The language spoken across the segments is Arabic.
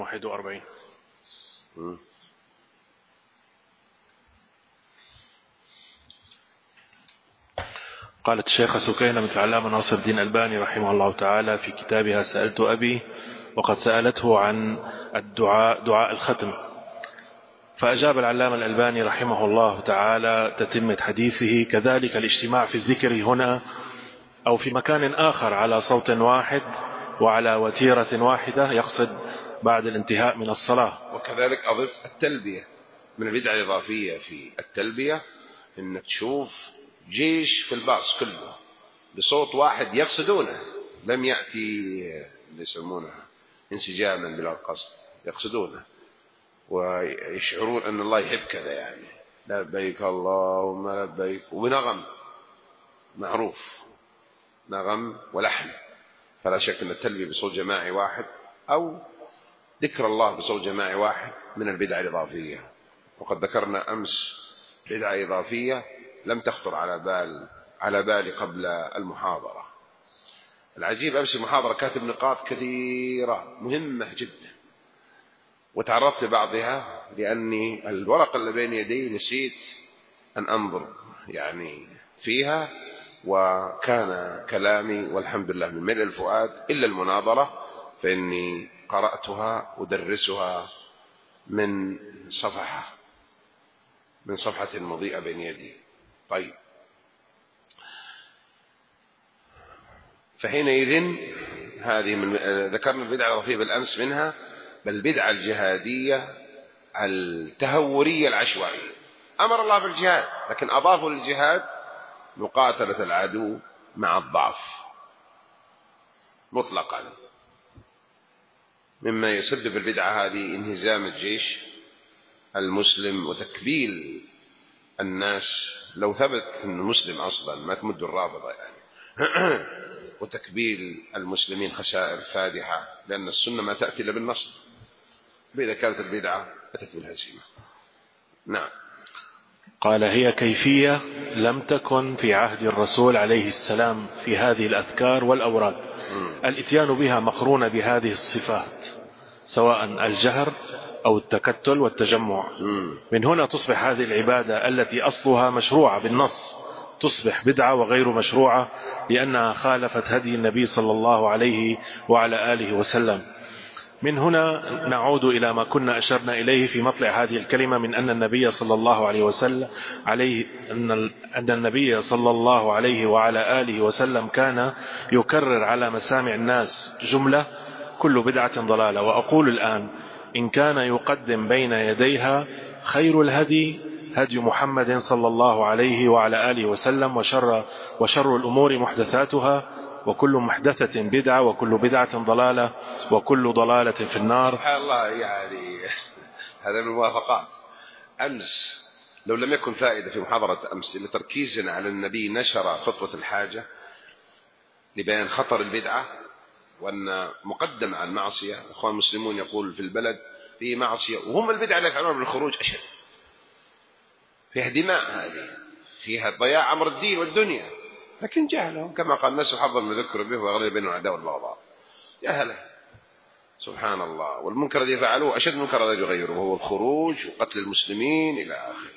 41. قالت الشيخة سكينة بنت العلامة ناصر الدين الألباني رحمه الله تعالى في كتابها سألت أبي، وقد سألته عن دعاء الختم، فأجاب العلامة الألباني رحمه الله تعالى تتمة حديثه: كذلك الاجتماع في الذكر هنا أو في مكان آخر على صوت واحد وعلى وتيرة واحدة يقصد بعد الانتهاء من الصلاة. وكذلك أضف التلبية من البدعة الإضافية في التلبية إنك تشوف جيش في الباص كله بصوت واحد يقصدونه، لم يأتي اللي يسمونه انسجاما بلا قصد، يقصدونه ويشعرون أن الله يحب كذا، يعني لبيك اللهم لبيك، ونغم معروف، نغم ولحن. فلا شك أن التلبية بصوت جماعي واحد أو ذكر الله بصوت جماعي واحد من البدع الإضافية. وقد ذكرنا أمس بدعة إضافية لم تخطر على بالي قبل المحاضرة. العجيب أمس المحاضرة كاتب نقاط كثيرة مهمة جدا، وتعرضت لبعضها لأني الورقة اللي بين يدي نسيت أن أنظر يعني فيها، وكان كلامي والحمد لله من ملء الفؤاد إلا المناظرة، فإني قرأتها أدرسها من صفحة مضيئة بين يدي. طيب، فحينئذ هذه ذكرنا البدعة الإضافية بالأمس، منها بل البدعة الجهادية التهورية العشوائية. أمر الله بالجهاد لكن أضافوا للجهاد مقاتلة العدو مع الضعف مطلقا، مما يسبب البدعة هذه انهزام الجيش المسلم وتكبيل الناس، لو ثبت أنه مسلم أصلا ما تمد الرابطة يعني وتكبيل المسلمين خسائر فادحة، لأن السنة ما تأتي إلا بالنصر، فإذا كانت البدعة أتت بالهزيمة. نعم. قال: هي كيفية لم تكن في عهد الرسول عليه السلام في هذه الأذكار والأوراد، الاتيان بها مقرونة بهذه الصفات، سواء الجهر أو التكتل والتجمع. من هنا تصبح هذه العبادة التي أصلها مشروعة بالنص تصبح بدعة وغير مشروعة، لأنها خالفت هدي النبي صلى الله عليه وعلى آله وسلم. من هنا نعود إلى ما كنا أشرنا إليه في مطلع هذه الكلمة من أن النبي صلى الله عليه وسلم أن النبي صلى الله عليه وعلى آله وسلم كان يكرر على مسامع الناس جملة: كل بدعة ضلالة. وأقول الآن: إن كان يقدم بين يديها خير الهدي هدي محمد صلى الله عليه وعلى آله وسلم، وشر الأمور محدثاتها، وكل محدثة بدعة، وكل بدعة ضلالة، وكل ضلالة في النار. سبحان الله، يعني هذا الموافقات. أمس لو لم يكن فائدة في محاضرة أمس إلا تركيزنا على النبي نشر خطوة الحاجة لبيان خطر البدعة، وأن مقدم على المعصية. أخوان المسلمون يقول في البلد فيه معصية وهم البدعة اللي يفعلون بالخروج أشد، فيها دماء، هذه فيها ضياع أمر الدين والدنيا، لكن جهلهم كما قال الناس حظا ما ذكر به ويغلب بينهم العداوة والبغضاء. جهله سبحان الله. والمنكر الذي فعلوه أشد منكر الذي يغيره، وهو الخروج وقتل المسلمين إلى آخره.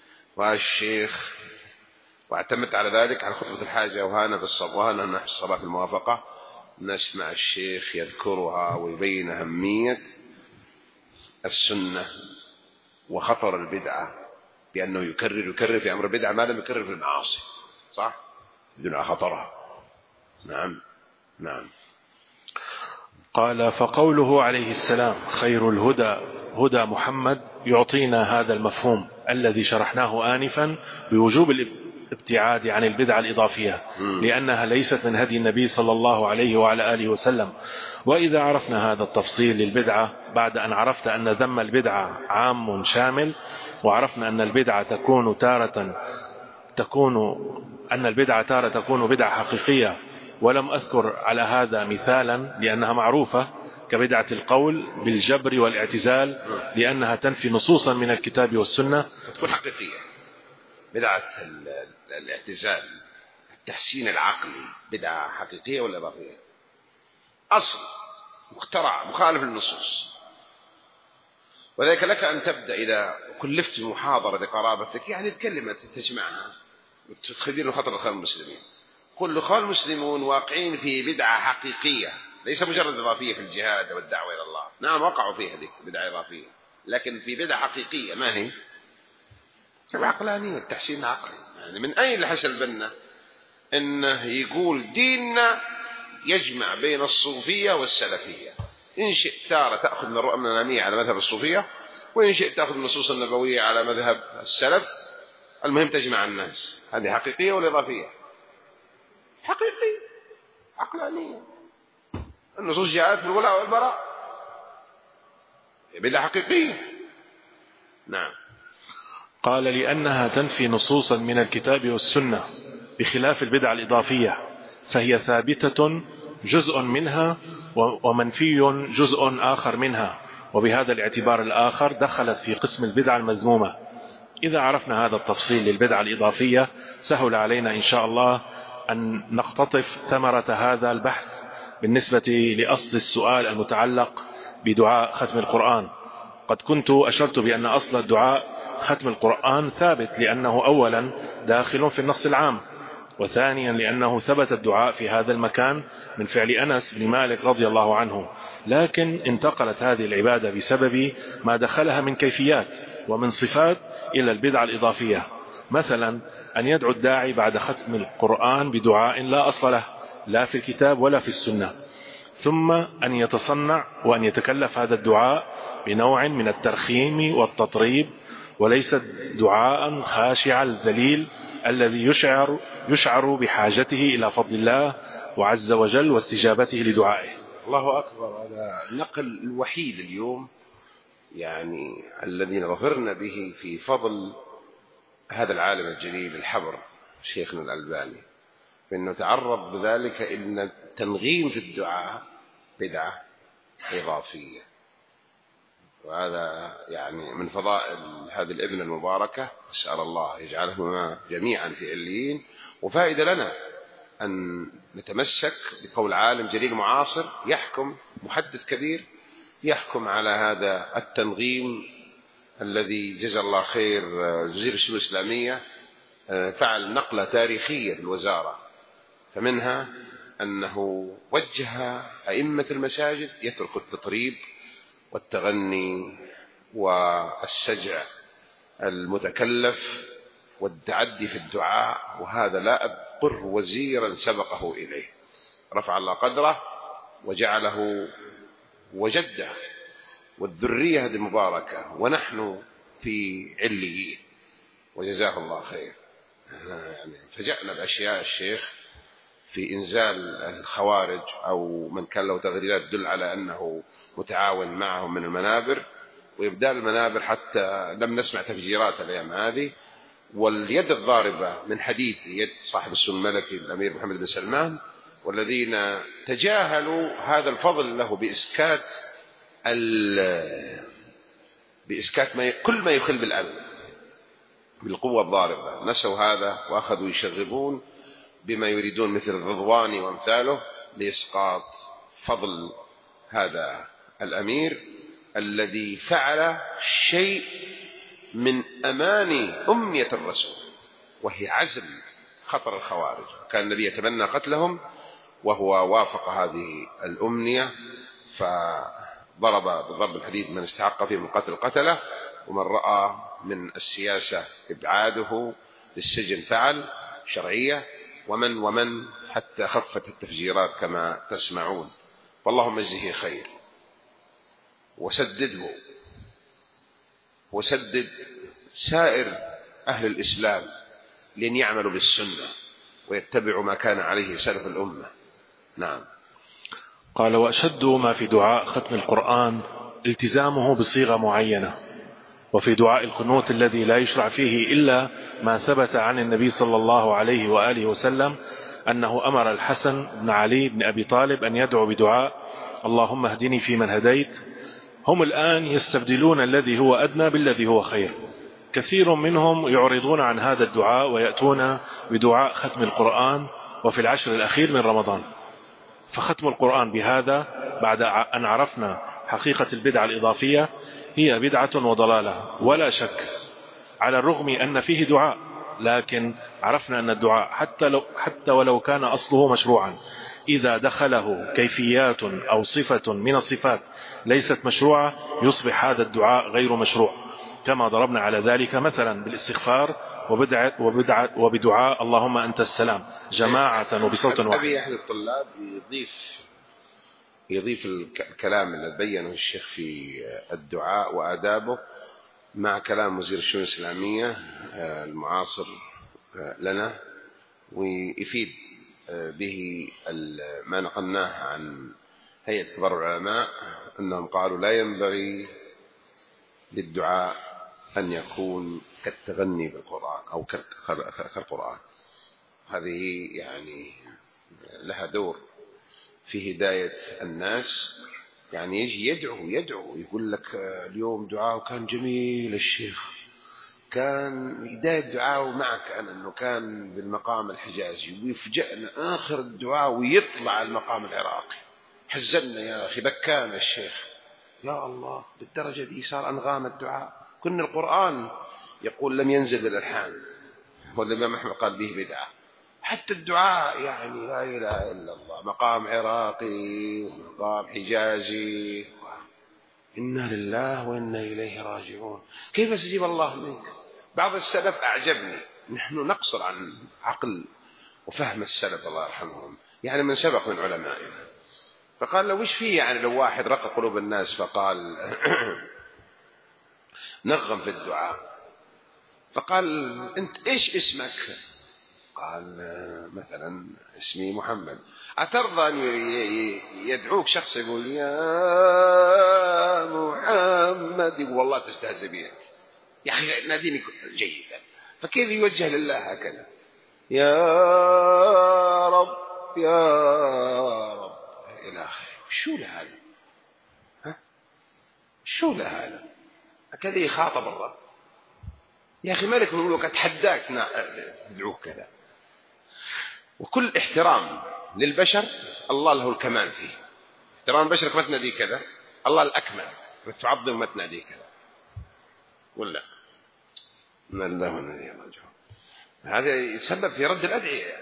والشيخ واعتمد على ذلك على خطبة الحاجة، وهنا في الصباح في الموافقة نسمع الشيخ يذكرها ويبين أهمية السنة وخطر البدعة، بأنه يكرر في أمر البدعة ما لم يكرر في المعاصي، صح؟ يدل على خطرها. نعم. قال: فقوله عليه السلام خير الهدى هدى محمد يعطينا هذا المفهوم الذي شرحناه آنفا بوجوب الابتعاد عن البدعة الإضافية، لأنها ليست من هدي النبي صلى الله عليه وعلى آله وسلم. وإذا عرفنا هذا التفصيل للبدعة بعد أن عرفت أن ذم البدعة عام شامل، وعرفنا أن البدعة تارة تكون بدعة حقيقية، ولم أذكر على هذا مثالا لأنها معروفة، كبدعة القول بالجبر والاعتزال، لأنها تنفي نصوصا من الكتاب والسنة. تكون حقيقية. بدعة الاعتزال التحسين العقلي بدعة حقيقية ولا إضافية؟ أصل مخترع مخالف للنصوص، ولذلك لك أن تبدأ إذا كلفت محاضرة لقرابتك يعني بكلمة تجمعها وتخبرنا خطر الإخوان المسلمين. قل الإخوان المسلمون واقعين في بدعة حقيقية ليس مجرد إضافية في الجهاد والدعوة إلى الله. نعم وقعوا فيها هذه بدعة إضافية، لكن في بدعة حقيقية. ما هي؟ العقلانية، التحسين العقلي. يعني من أين الحسن البنا إنه يقول ديننا يجمع بين الصوفية والسلفية؟ إن شئت تارة تأخذ من الرؤى الأمامية على مذهب الصوفية، وإن شئت تأخذ من النصوص النبوية على مذهب السلف. المهم تجمع الناس. هذه حقيقية ولا إضافية؟ حقيقية عقلانية. النصوص جاءت بالولاء والبراء، بدعة حقيقية. نعم. قال لأنها تنفي نصوصا من الكتاب والسنة بخلاف البدع الإضافية، فهي ثابتة جزء منها ومنفي جزء آخر منها، وبهذا الاعتبار الآخر دخلت في قسم البدعة المذمومة. إذا عرفنا هذا التفصيل للبدعة الإضافية سهل علينا إن شاء الله أن نقتطف ثمرة هذا البحث بالنسبة لأصل السؤال المتعلق بدعاء ختم القرآن. قد كنت أشرت بأن أصل الدعاء ختم القرآن ثابت، لأنه أولا داخل في النص العام، وثانيا لأنه ثبت الدعاء في هذا المكان من فعل أنس بن مالك رضي الله عنه، لكن انتقلت هذه العبادة بسبب ما دخلها من كيفيات ومن صفات إلى البدعة الإضافية. مثلا أن يدعو الداعي بعد ختم القرآن بدعاء لا أصل له لا في الكتاب ولا في السنة، ثم أن يتصنع وأن يتكلف هذا الدعاء بنوع من الترخيم والتطريب، وليس دعاء خاشع الذليل الذي يشعر بحاجته إلى فضل الله وعز وجل واستجابته لدعائه. الله أكبر. هذا النقل الوحيد اليوم يعني الذي ظفرنا به في فضل هذا العالم الجليل الحبر شيخنا الألباني، فإنه تعرض بذلك إن التنغيم في الدعاء بدعة إضافية. وهذا يعني من فضائل هذه الابنة المباركة، أسأل الله يجعلهما جميعا في عليين. وفائدة لنا أن نتمسك بقول عالم جليل معاصر يحكم، محدث كبير يحكم على هذا التنغيم الذي جزا الله خير وزير الشؤون الإسلامية فعل نقلة تاريخية في الوزارة. فمنها أنه وجه أئمة المساجد يترك التطريب والتغني والسجع المتكلف والتعدي في الدعاء، وهذا لا أذكر وزيرا سبقه إليه. رفع الله قدره وجعله وجده والذرية هذه المباركة ونحن في عليين، وجزاه الله خير. يعني فجأنا بأشياء الشيخ في إنزال الخوارج أو من كان له تغريدات تدل على أنه متعاون معهم من المنابر وإبدال المنابر، حتى لم نسمع تفجيرات الأيام هذه. واليد الضاربة من حديد يد صاحب السن الملكي الأمير محمد بن سلمان، والذين تجاهلوا هذا الفضل له بإسكات كل ما يخل بالأمن بالقوة الضاربة، نسوا هذا وأخذوا يشغبون بما يريدون مثل الرضواني وامثاله لإسقاط فضل هذا الأمير الذي فعل شيء من أماني أمنية الرسول، وهي عزل خطر الخوارج. كان النبي يتمنى قتلهم وهو وافق هذه الأمنية، فضرب بضرب الحديد من استحق فيه من قتل قتله، ومن رأى من السياسة إبعاده للسجن فعل شرعية، ومن حتى خفت التفجيرات كما تسمعون. واللهم اجزه خير وسدده وسدد سائر أهل الإسلام لأن يعملوا بالسنة ويتبعوا ما كان عليه سلف الأمة. نعم. قال: وأشد ما في دعاء ختم القرآن التزامه بصيغة معينة، وفي دعاء القنوت الذي لا يشرع فيه إلا ما ثبت عن النبي صلى الله عليه وآله وسلم أنه أمر الحسن بن علي بن أبي طالب أن يدعو بدعاء: اللهم اهدني فيمن هديت. هم الآن يستبدلون الذي هو أدنى بالذي هو خير. كثير منهم يعرضون عن هذا الدعاء ويأتون بدعاء ختم القرآن وفي العشر الأخير من رمضان. فختم القرآن بهذا بعد أن عرفنا حقيقة البدعة الإضافية هي بدعة وضلالة ولا شك، على الرغم أن فيه دعاء، لكن عرفنا أن الدعاء حتى ولو كان أصله مشروعا، إذا دخله كيفيات أو صفة من الصفات ليست مشروعة يصبح هذا الدعاء غير مشروع، كما ضربنا على ذلك مثلا بالاستغفار وبدعاء اللهم أنت السلام جماعة وبصوت واحد. أبي أحد الطلاب يضيف الكلام الذي بينه الشيخ في الدعاء وآدابه مع كلام وزير الشؤون الإسلامية المعاصر لنا، ويفيد به ما نقلناه عن هيئة كبار العلماء أنهم قالوا لا ينبغي للدعاء أن يكون كالتغني بالقرآن أو كالقرآن. هذه يعني لها دور في هداية الناس، يعني يجي يدعو يقول لك اليوم دعاء كان جميل، الشيخ كان بداية دعاء معك أنا أنه كان بالمقام الحجازي، ويفجأنا آخر الدعاء ويطلع المقام العراقي، حزننا يا أخي، بكانا الشيخ، يا الله بالدرجة دي صار أنغام الدعاء. كن القرآن يقول لم ينزل بالألحان، والإمام أحمد قال به بدعة. حتى الدعاء يعني لا إله إلا الله، مقام عراقي ومقام حجازي، إنا لله وإنا إليه راجعون. كيف استجيب الله منك؟ بعض السلف أعجبني، نحن نقصر عن عقل وفهم السلف الله يرحمهم، يعني من سبق من علمائنا، فقال لو وش فيه يعني لو واحد رق قلوب الناس فقال نغم في الدعاء، فقال أنت إيش اسمك؟ قال مثلا اسمي محمد، أترضى أن يدعوك شخص يقول يا محمد؟ يقول والله تستهزئ بي يا أخي ناديني جيدا، فكيف يوجه لله هكذا يا رب يا رب إلى آخره؟ شو لهذا؟ شو لهذا؟ هكذا يخاطب الرب؟ يا أخي ملك من الملوك أتحداك تدعوك كذا. وكل احترام للبشر الله له الكمال فيه، احترام البشر ما تنادي كذا، الله الأكمل تعظم ما تنادي كذا، ولا ما الله ونادي راجعون. هذا يسبب في رد الأدعية،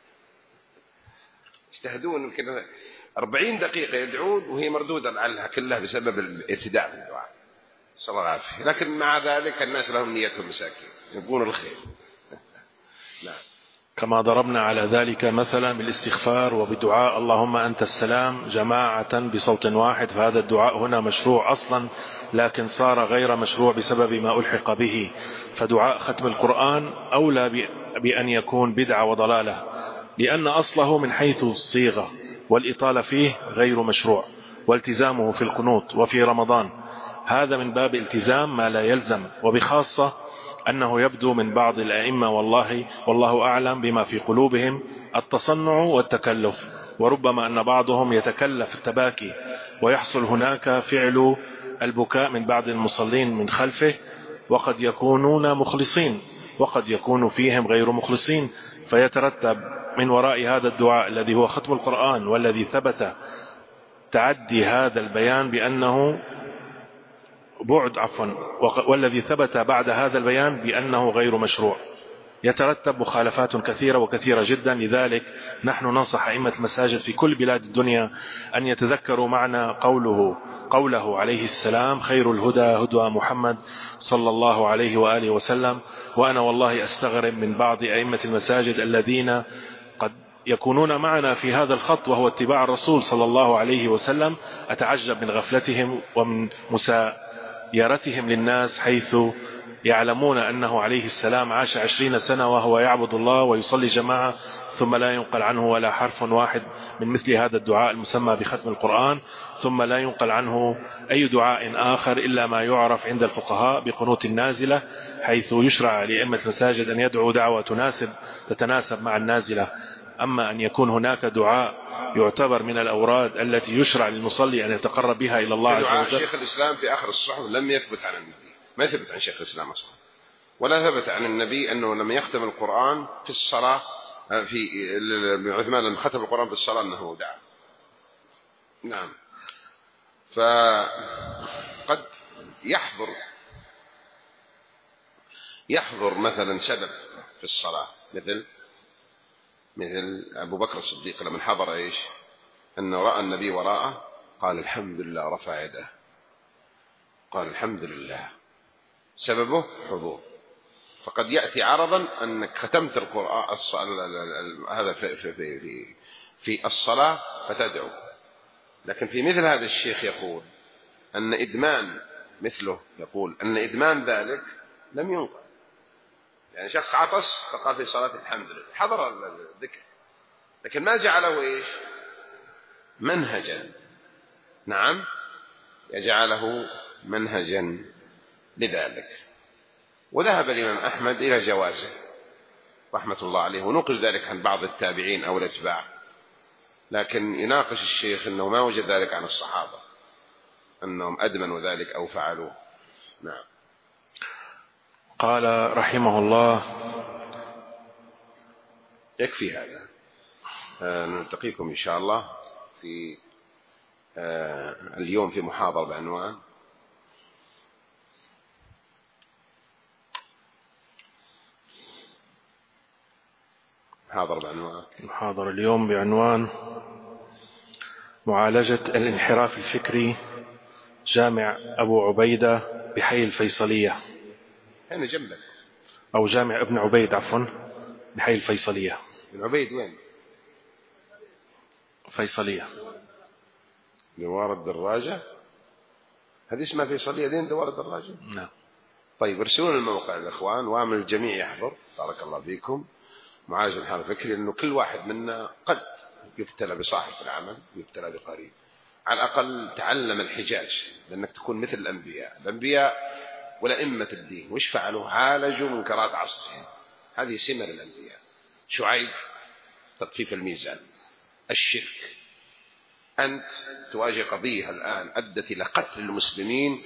يستهدون كذا 40 دقيقة يدعون وهي مردودة لعلها كلها بسبب الابتداء في الدعاء، صلى الله عليه وسلم. لكن مع ذلك الناس لهم نيتهم مساكين يبغون الخير. نعم. كما ضربنا على ذلك مثلا بالاستغفار وبدعاء اللهم أنت السلام جماعة بصوت واحد، فهذا الدعاء هنا مشروع أصلا، لكن صار غير مشروع بسبب ما ألحق به. فدعاء ختم القرآن أولى بأن يكون بدعة وضلالة، لأن أصله من حيث الصيغة والإطالة فيه غير مشروع، والتزامه في القنوت وفي رمضان هذا من باب التزام ما لا يلزم، وبخاصة أنه يبدو من بعض الأئمة والله أعلم بما في قلوبهم التصنع والتكلف، وربما أن بعضهم يتكلف التباكي ويحصل هناك فعل البكاء من بعض المصلين من خلفه، وقد يكونون مخلصين وقد يكون فيهم غير مخلصين، فيترتب من وراء هذا الدعاء الذي هو ختم القرآن والذي ثبت تعدي هذا البيان بأنه والذي ثبت بعد هذا البيان بأنه غير مشروع، يترتب مخالفات كثيرة وكثيرة جدا. لذلك نحن ننصح أئمة المساجد في كل بلاد الدنيا أن يتذكروا معنى قوله عليه السلام خير الهدى هدى محمد صلى الله عليه وآله وسلم. وأنا والله أستغرب من بعض أئمة المساجد الذين قد يكونون معنا في هذا الخط وهو اتباع الرسول صلى الله عليه وسلم، أتعجب من غفلتهم ومن مسايرتهم للناس، حيث يعلمون أنه عليه السلام عاش 20 سنة وهو يعبد الله ويصلي جماعة، ثم لا ينقل عنه ولا حرف واحد من مثل هذا الدعاء المسمى بختم القرآن، ثم لا ينقل عنه أي دعاء آخر إلا ما يعرف عند الفقهاء بقنوت النازلة، حيث يشرع لأئمة المساجد أن يدعو دعوة تتناسب مع النازلة. أما أن يكون هناك دعاء يعتبر من الأوراد التي يشرع للمصلي أن يتقرب بها إلى الله عز وجل، شيخ الإسلام في آخر الصحف لم يثبت عن النبي، ما يثبت عن شيخ الإسلام أصلا، ولا ثبت عن النبي أنه لما يختم القرآن في الصلاة في عثمان لما ختم القرآن في الصلاة أنه دعا. نعم. فقد يحضر مثلا سبب في الصلاة، مثل أبو بكر الصديق لما حضر إيش؟ أنه رأى النبي وراءه قال الحمد لله، رفع يده قال الحمد لله، سببه حضور. فقد يأتي عرضا أنك ختمت القرآن هذا في الصلاة فتدعو، لكن في مثل هذا الشيخ يقول أن إدمان مثله، يقول أن إدمان ذلك لم ينقل. يعني شخص عطس فقال في صلاة الحمد لله، حضر الذكر، لكن ما جعله إيش؟ منهجا. نعم، يجعله منهجا لذلك. وذهب الإمام أحمد إلى جوازه رحمة الله عليه، ونقل ذلك عن بعض التابعين أو الأتباع، لكن يناقش الشيخ أنه ما وجد ذلك عن الصحابة أنهم أدمنوا ذلك أو فعلوه. نعم. قال رحمه الله: يكفي هذا، نلتقيكم إن شاء الله في اليوم في محاضرة بعنوان محاضرة اليوم بعنوان معالجة الانحراف الفكري، جامع أبو عبيدة بحي الفيصلية. هنا جنبك، أو جامع ابن عبيد، عفوا، بحي الفيصلية. ابن عبيد وين؟ فيصلية، دوار الدراجة. هذه اسمها فيصلية لين دوار الدراجة؟ نعم. طيب ارسلون الموقع الإخوان، وامل الجميع يحضر، بارك الله فيكم. معالجة الانحراف الفكري، لأنه كل واحد منا قد يبتلى بصاحب العمل، يبتلى بقريب. على الأقل تعلم الحجاج، لأنك تكون مثل الأنبياء والأئمة الدين. وش فعلوا؟ عالجوا منكرات عصرهم، هذه سمة للأنبياء. شعيب تطفيف الميزان، الشرك. أنت تواجه قضية الآن أدت إلى قتل المسلمين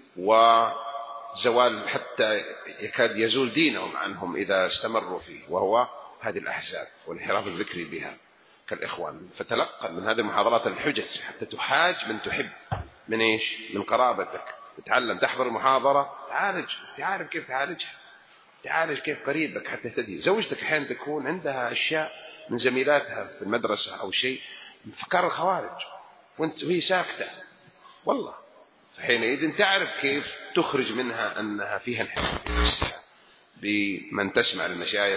وزوال، حتى يكاد يزول دينهم عنهم إذا استمروا فيه، وهو هذه الأحزاب والانحراف الفكري بها كالإخوان. فتلقى من هذه المحاضرات الحجج حتى تحاج من تحب، من إيش؟ من قرابتك. تتعلم، تحضر المحاضرة، تعالج كيف تعالجها، تعالج كيف قريبك حتى تهتدي. زوجتك أحيانا تكون عندها أشياء من زميلاتها في المدرسة أو شيء من أفكار الخوارج وهي ساكتة، والله. فحينئذ تعرف كيف تخرج منها أنها فيها انحراف في نفسها، بمن تسمع المشايخ،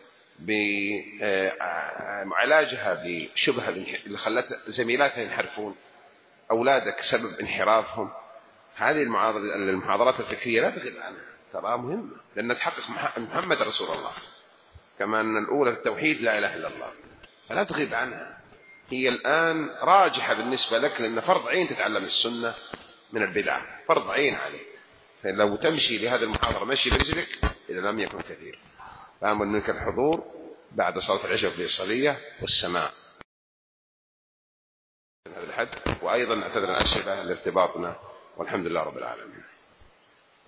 بعلاجها بشبهة اللي خلت زميلاتها ينحرفون، أولادك سبب انحرافهم. هذه المحاضرات الفكرية لا تغيب عنها، ترى مهمة، لأن تحقق محمد رسول الله، كما أن الأولى التوحيد لا إله إلا الله، فلا تغيب عنها. هي الآن راجحة بالنسبة لك، لأن فرض عين تتعلم السنة من البدعة، فرض عين عليك. فلو تمشي لهذه المحاضرة مشي برجلك إذا لم يكن كثير. فأمل منك الحضور بعد صلاة العشاء في الصلية والسماع هذا الحد. وأيضا اعتذر الأسئلة لارتباطنا، والحمد لله رب العالمين.